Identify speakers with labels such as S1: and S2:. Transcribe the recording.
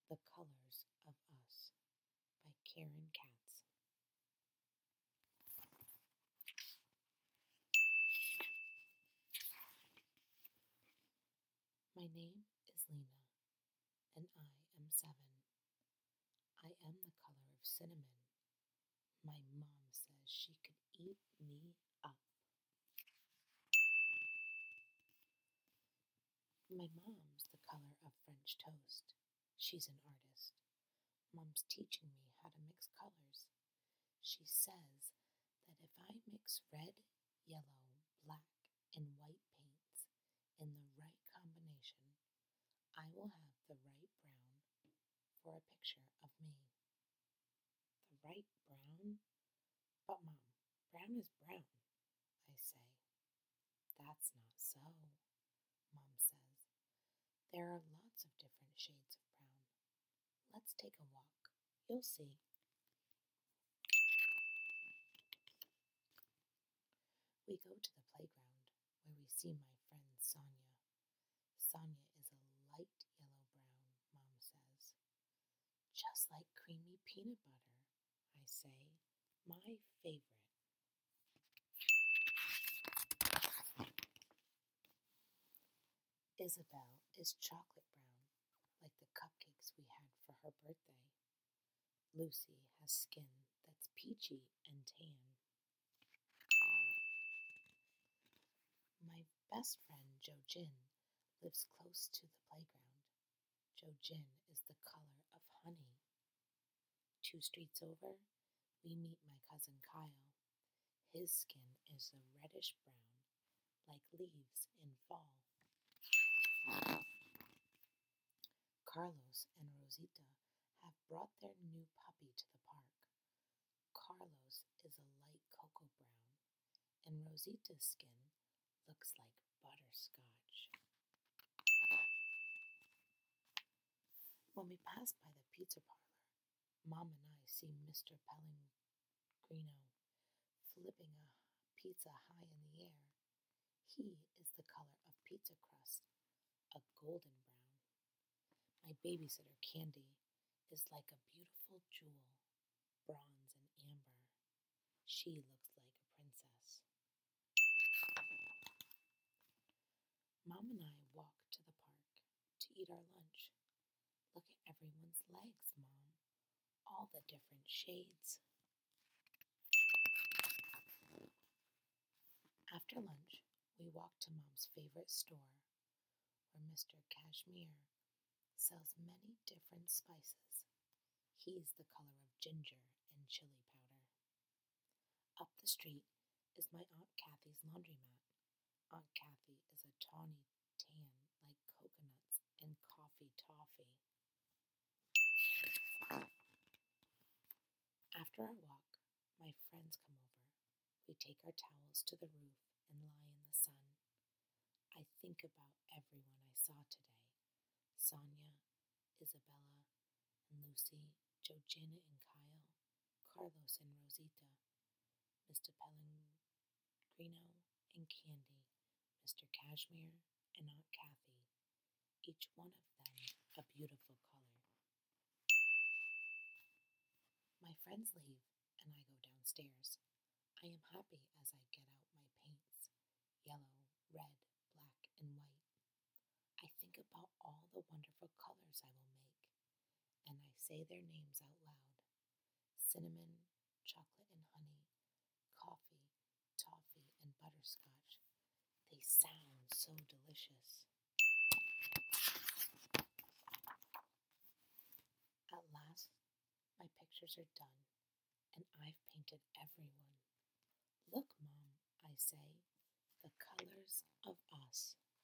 S1: The Colors of Us by Karen Katz. My name is Lena, and I am 7. I am the color of cinnamon. My mom says she could eat me up. My mom's the color of French toast. She's an artist. Mom's teaching me how to mix colors. She says that if I mix red, yellow, black, and white paints in the right combination, I will have the right brown for a picture of me. The right brown? But Mom, brown is brown, I say. That's not so, Mom says. There are lots of different shades of brown. Let's take a walk. You'll see. We go to the playground where we see my friend Sonia. Sonia is a light yellow-brown, Mom says. Just like creamy peanut butter, I say. My favorite. Isabel is chocolate brown, like the cupcakes we had for her birthday. Lucy has skin that's peachy and tan. My best friend Jo Jin lives close to the playground. Jo Jin is the color of honey. 2 streets over, we meet my cousin Kyle. His skin is a reddish brown, like leaves in fall. Carlos and Rosita have brought their new puppy to the park. Carlos is a light cocoa brown, and Rosita's skin looks like butterscotch. When we pass by the pizza parlor, Mom and I see Mr. Pellegrino flipping a pizza high in the air. He is the color of pizza crust, a golden brown. My babysitter, Candy, is like a beautiful jewel, bronze and amber. She looks like a princess. Mom and I walk to the park to eat our lunch. Look at everyone's legs, Mom. All the different shades. After lunch, we walk to Mom's favorite store, where Mr. Cashmere sells many different spices. He's the color of ginger and chili powder. Up the street is my Aunt Kathy's laundromat. Aunt Kathy is a tawny tan like coconuts and coffee toffee. After our walk, my friends come over. We take our towels to the roof and lie in the sun. I think about everyone I saw today. Sonia, Isabella, and Lucy, Jo Jin and Kyle, Carlos and Rosita, Mr. Pellegrino and Candy, Mr. Cashmere and Aunt Kathy, each one of them a beautiful color. My friends leave and I go downstairs. I am happy as I get out my paints, yellow, red, black, and white. I think about all the wonderful colors I will make, and I say their names out loud. Cinnamon, chocolate and honey, coffee, toffee, and butterscotch. They sound so delicious. At last, my pictures are done, and I've painted everyone. Look, Mom, I say, the colors of us.